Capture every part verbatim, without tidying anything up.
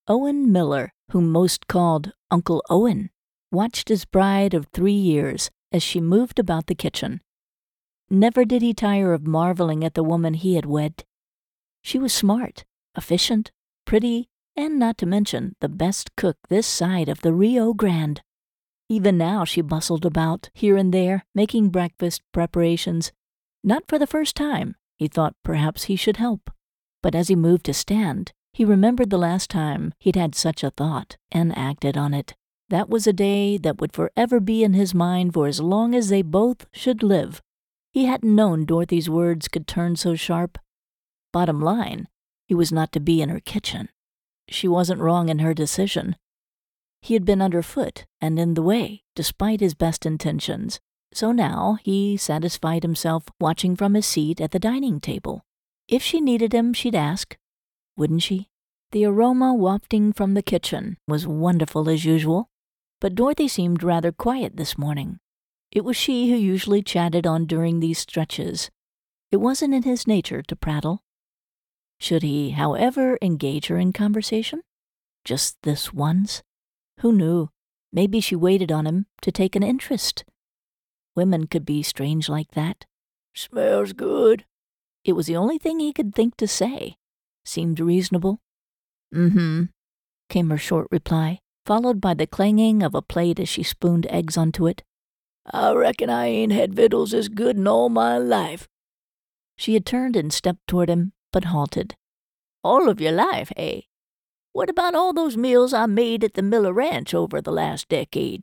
Owen Miller, whom most called Uncle Owen, watched his bride of three years as she moved about the kitchen. Never did he tire of marveling at the woman he had wed. She was smart, efficient, pretty, and not to mention the best cook this side of the Rio Grande. Even now she bustled about, here and there, making breakfast preparations. Not for the first time, he thought perhaps he should help. But as he moved to stand, he remembered the last time he'd had such a thought and acted on it. That was a day that would forever be in his mind for as long as they both should live. He hadn't known Dorothy's words could turn so sharp. Bottom line, he was not to be in her kitchen. She wasn't wrong in her decision. He had been underfoot and in the way, despite his best intentions. So now he satisfied himself watching from his seat at the dining table. If she needed him, she'd ask. Wouldn't she? The aroma wafting from the kitchen was wonderful as usual, but Dorothy seemed rather quiet this morning. It was she who usually chatted on during these stretches. It wasn't in his nature to prattle. Should he, however, engage her in conversation? Just this once? Who knew? Maybe she waited on him to take an interest. Women could be strange like that. Smells good. It was the only thing he could think to say. Seemed reasonable. Mm-hmm, came her short reply, followed by the clanging of a plate as she spooned eggs onto it. I reckon I ain't had victuals as good in all my life. She had turned and stepped toward him, but halted. All of your life, eh? What about all those meals I made at the Miller Ranch over the last decade?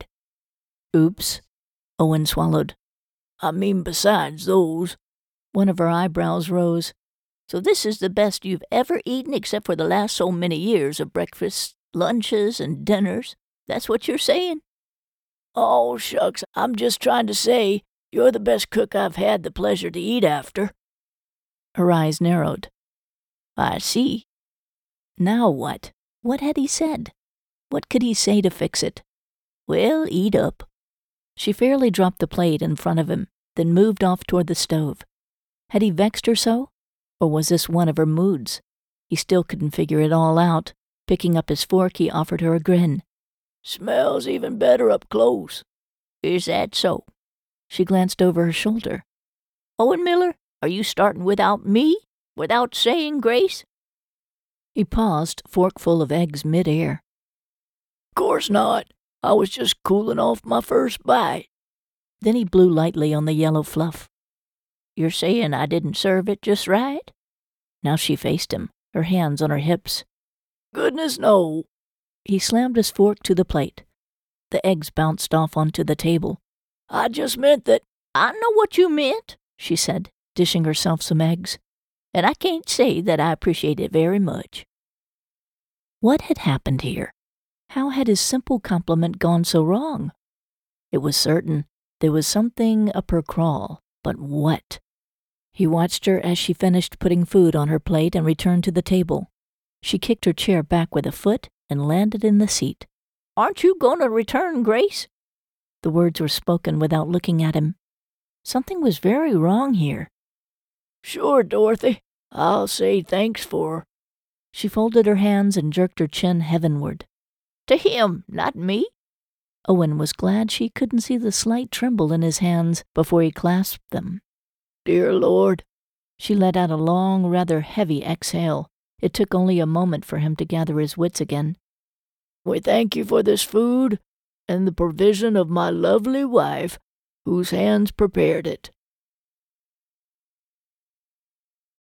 Oops, Owen swallowed. I mean besides those. One of her eyebrows rose. So this is the best you've ever eaten except for the last so many years of breakfasts, lunches, and dinners? That's what you're saying? Oh, shucks, I'm just trying to say you're the best cook I've had the pleasure to eat after. Her eyes narrowed. I see. Now what? What had he said? What could he say to fix it? Well, eat up. She fairly dropped the plate in front of him, then moved off toward the stove. Had he vexed her so? Or was this one of her moods? He still couldn't figure it all out. Picking up his fork, he offered her a grin. Smells even better up close. Is that so? She glanced over her shoulder. Owen Miller, are you starting without me? Without saying grace? He paused, fork full of eggs mid-air. Course not. I was just cooling off my first bite. Then he blew lightly on the yellow fluff. You're saying I didn't serve it just right? Now she faced him, her hands on her hips. Goodness, no. He slammed his fork to the plate. The eggs bounced off onto the table. I just meant that. I know what you meant, she said, dishing herself some eggs. And I can't say that I appreciate it very much. What had happened here? How had his simple compliment gone so wrong? It was certain there was something up her crawl, but what? He watched her as she finished putting food on her plate and returned to the table. She kicked her chair back with a foot and landed in the seat. Aren't you going to return grace? The words were spoken without looking at him. Something was very wrong here. Sure, Dorothy. I'll say thanks for her. She folded her hands and jerked her chin heavenward. To him, not me. Owen was glad she couldn't see the slight tremble in his hands before he clasped them. Dear Lord. She let out a long, rather heavy exhale. It took only a moment for him to gather his wits again. We thank you for this food and the provision of my lovely wife, whose hands prepared it.